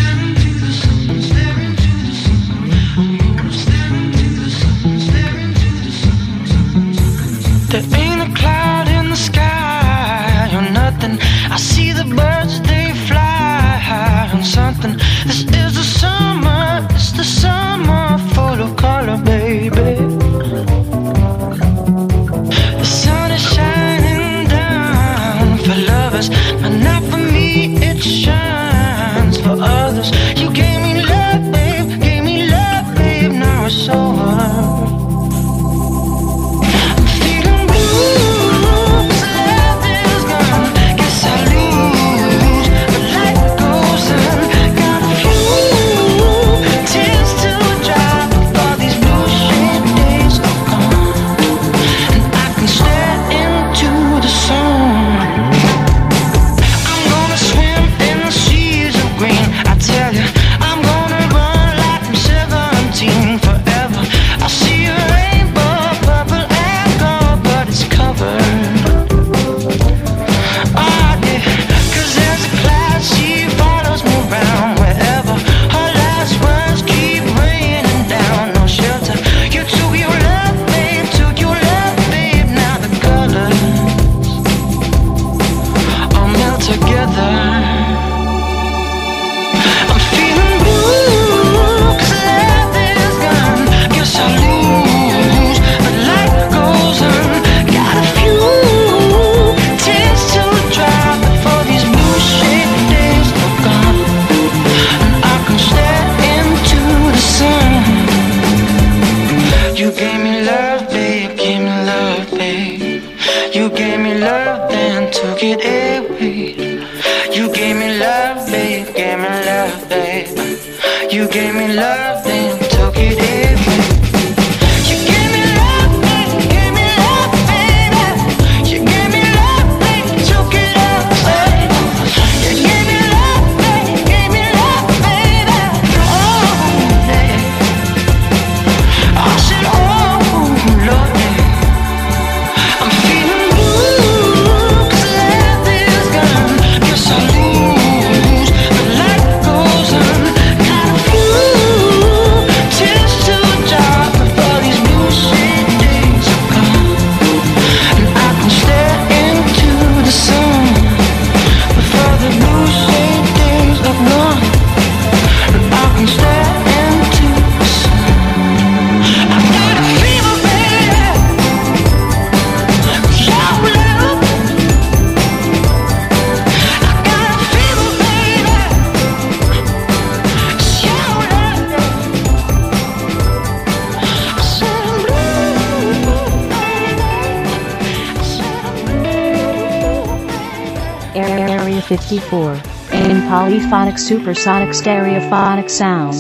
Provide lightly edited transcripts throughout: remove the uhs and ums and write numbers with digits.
Area 54 in polyphonic supersonic stereophonic sound.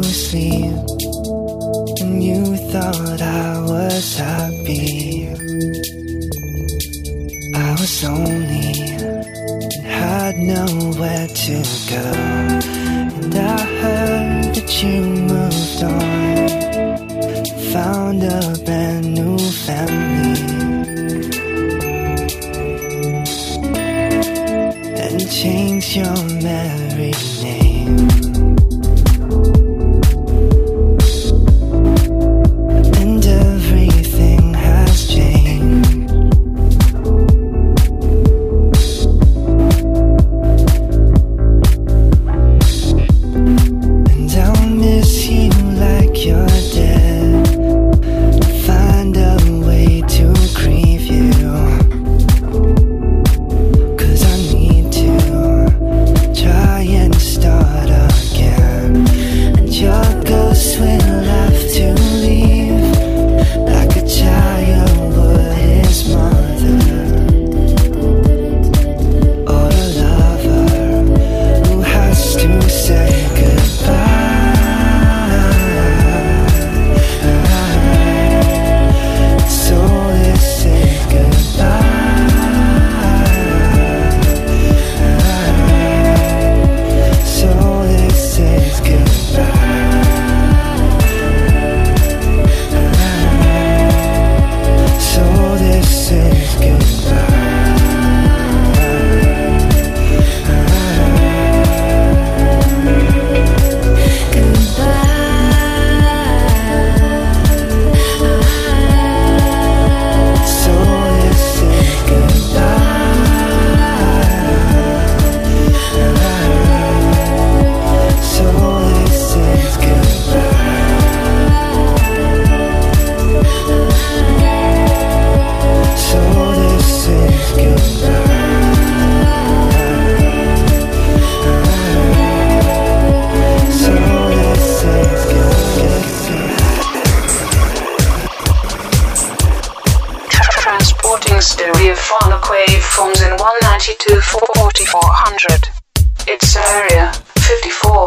sleep, and you thought I was happy. I was lonely and had nowhere to go, and I heard that you moved on, found a brand new family, and changed your married name. And everything has changed. And I'll miss you like you're dead, find a way to grieve you, 'cause I need to try and start again. And your ghost will have to leave, like a child would his mother, or a lover who has to say goodbye. So let's say goodbye. So let's say goodbye. So this is goodbye. So this is goodbye. So this is goodbye. So this is goodbye. So this is Transporting stereophonic waveforms in 192.4400. It's area 54.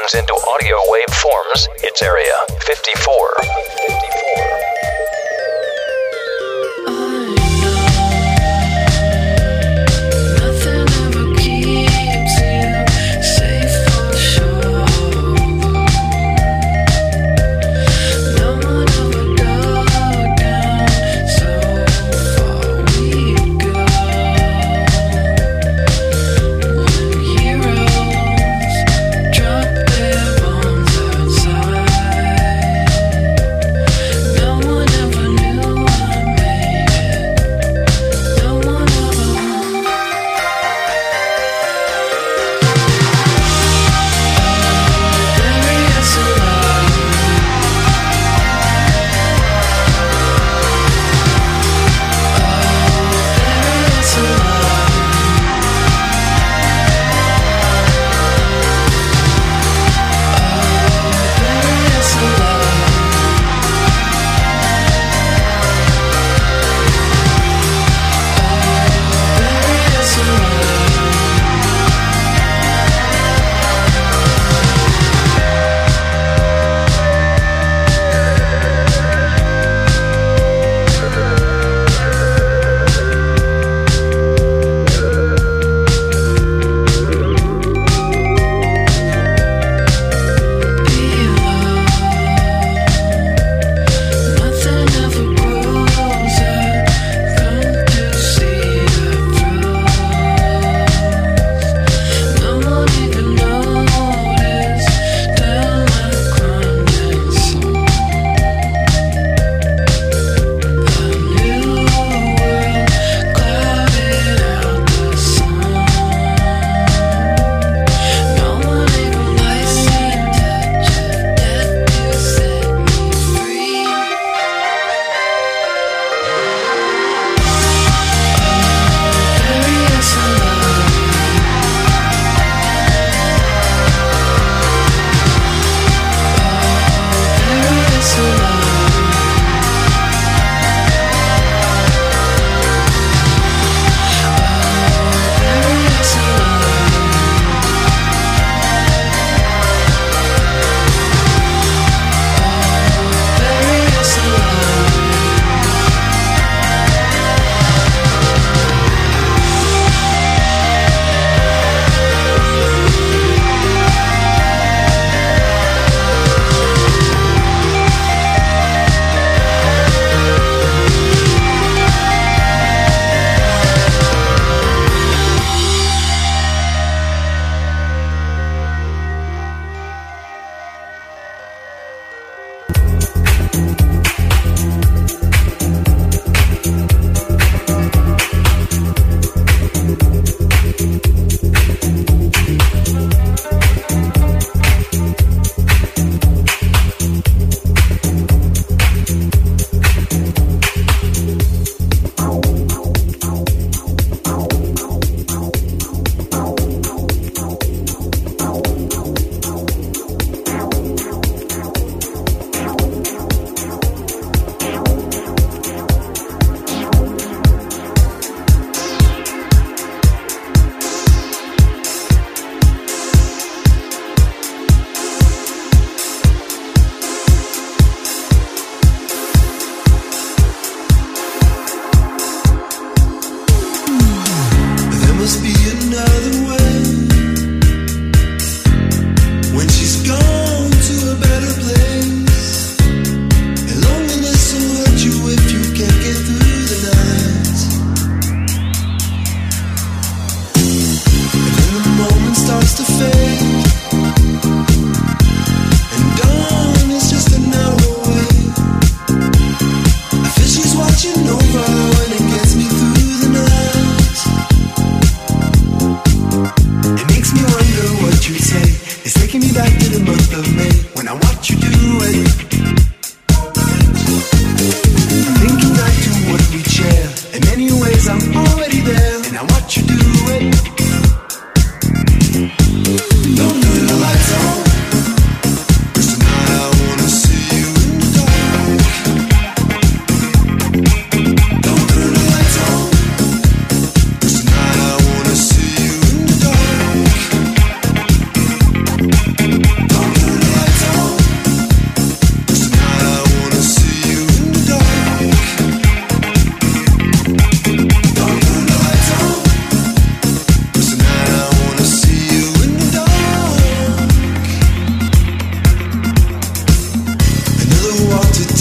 sounds into audio wave forms, it's Area 54.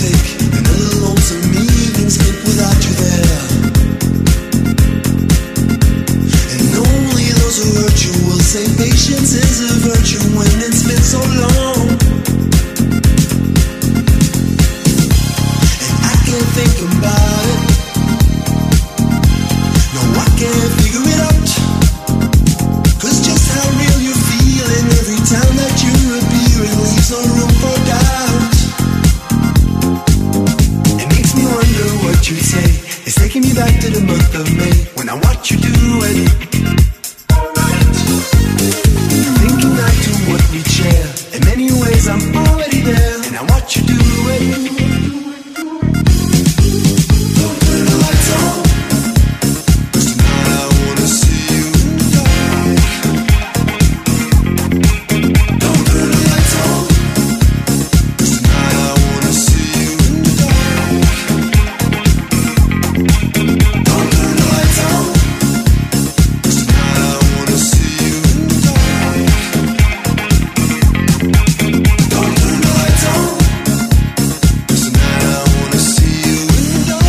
take another lonesome evening spent without you there. And only those who hurt you will say patience is a virtue when it's been so long. And I can't think about it. No, I can't figure it out. 'Cause just how real you're feeling every time that you appear, it leaves no room for doubt. It makes me wonder what you say. It's taking me back to the month of May when I watch you do it. Thinking back to what we share. In many ways I'm already there, and I watch you do it. Don't turn the lights on, 'cause tonight I wanna see you in the dark. Don't turn the lights on, 'cause tonight I wanna see you in the dark. Don't turn the lights on, 'cause tonight I wanna see you in the dark. Don't turn the lights on, 'cause tonight I wanna see you in the dark.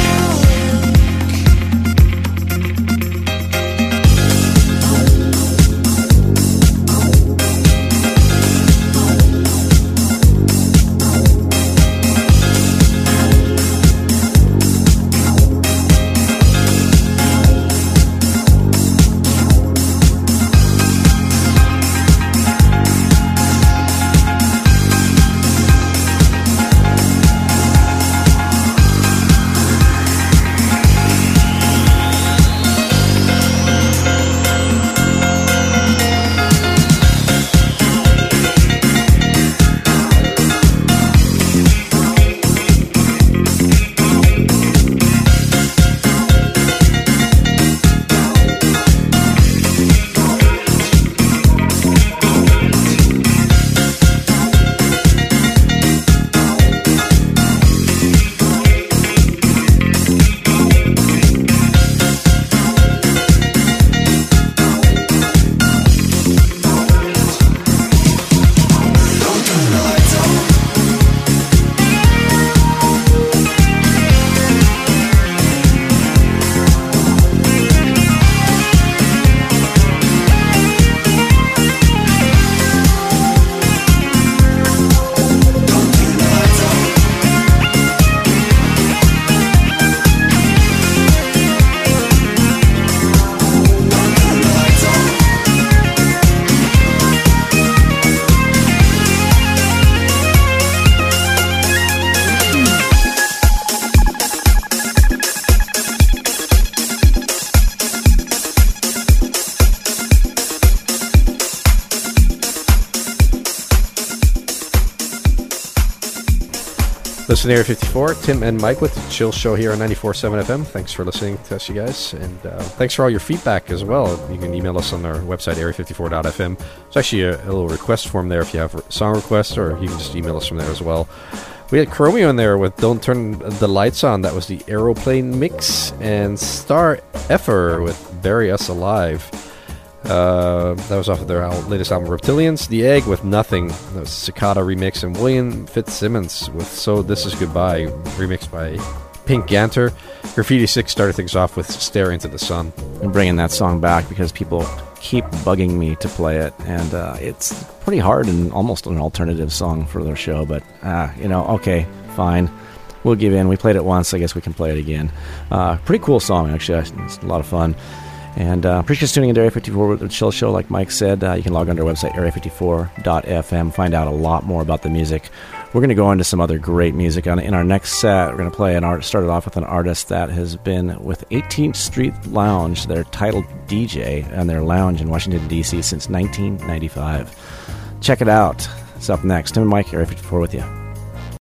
Listen to Area 54, Tim and Mike with the Chill Show here on 94.7 FM. Thanks for listening to us, you guys. And thanks for all your feedback as well. You can email us on our website, area54.fm. There's actually a little request form there if you have song requests, or you can just email us from there as well. We had Chromeo in there with Don't Turn the Lights On. That was the Aeroplane mix. And Star Effer with Bury Us Alive. That was off of their latest album, Reptilians. The Egg with Nothing. That was Cicada remix. And William Fitzsimmons with So This Is Goodbye, remixed by Pink Ganter. Graffiti 6 started things off with Stare Into the Sun. I'm bringing that song back because people keep bugging me to play it, and it's pretty hard and almost an alternative song for their show, but okay, fine, we'll give in. We played it once, I guess we can play it again. Pretty cool song, actually. It's a lot of fun. And appreciate you tuning into Area 54 with the Chill Show. Like Mike said, you can log on to our website, area54.fm, find out a lot more about the music. We're going to go into some other great music. In our next set, we're going to play started off with an artist that has been with 18th Street Lounge, their titled DJ, and their lounge in Washington, D.C. since 1995. Check it out. It's up next. Tim and Mike, Area 54 with you.